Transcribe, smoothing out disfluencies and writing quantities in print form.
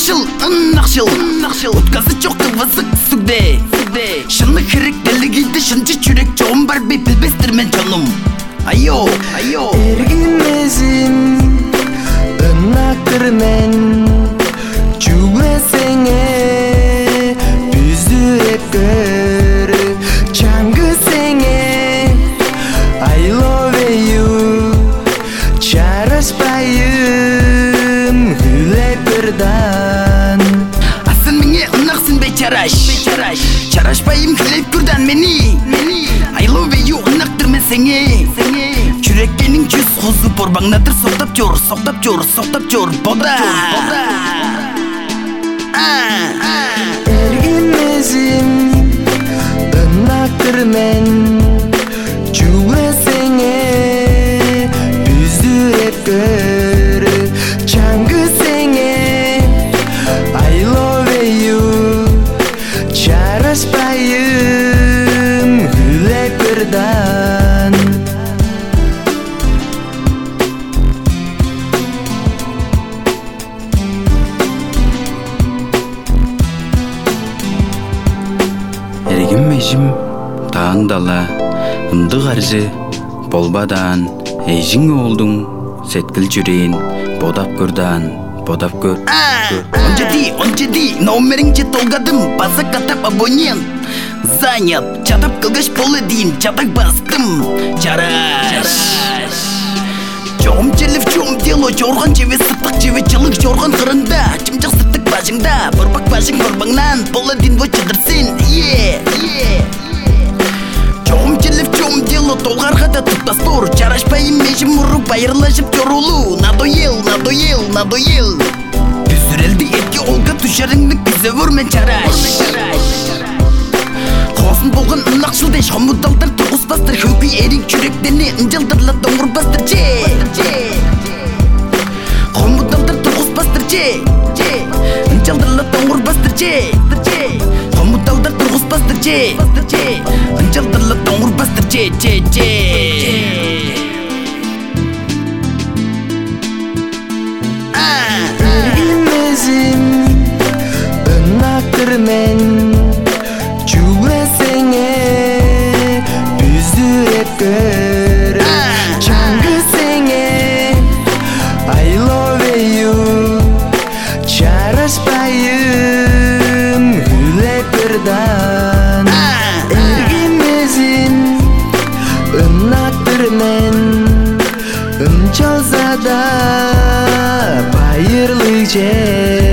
ынакшыл Уткасы жоқ кыбызык сүгде Шыны керектелигиди шынчы жүрек жоғым бар бей билбестир мен жонум Айо Эргимезим ынактыр мен Жүгесеңе бүздүреп көр Чаңгысеңе I love you Чарашпайым хүлеп көрдан Асын меңе ынаксың бей Чарашпайым хүлеп көрдан мени I love you ынактыр мен сеңе Жүреккенің жүз қозы борбаңнадыр соқтап жор бода Эргимезим ынактыр мен Жүгесеңе бүздүреп көр Чаңгысеңе I love you Чарашпайым хүлеп көрдан Эргимежим таан дала ындык аржы болбадан эжиң олдуң сеткил жүрейин бодап көр Он жеди номериңче толгадым баса катап абонент занят чатап кылгыч болы дейін чатак бастым чараш жоғым челif жоғым дело жорған жеве сыптық жеве жылық жорған қырында жымжық сыптық башыңда борбак башың борбаңнан болы дейін бой чыдырсин жоғым челif жоғым дело толғарға да тұттас тұр чарашпайым мешім ұрып айырлашып жорулу надоел Бүзірелді етке олға түшеріңді күзе өрмен чараш Қосын болған ынақшыл деш Хомудалдар тұрғыс бастыр Хөкей ерек жүректені Үнжалдырла доңғыр бастыр Хомудалдар тұрғыс бастыр Үнжалдырла доңғыр бастыр Хомудалдар тұрғыс бастыр Үнжалдырла доңғыр бастыр Эргимезим ынактыр мен Жүгесеңе бүздүреп көр Чаңгысеңе I love you Чарашпайым хүлеп көрдан Эргимезим ынактыр мен Ынчалса да байырлы жер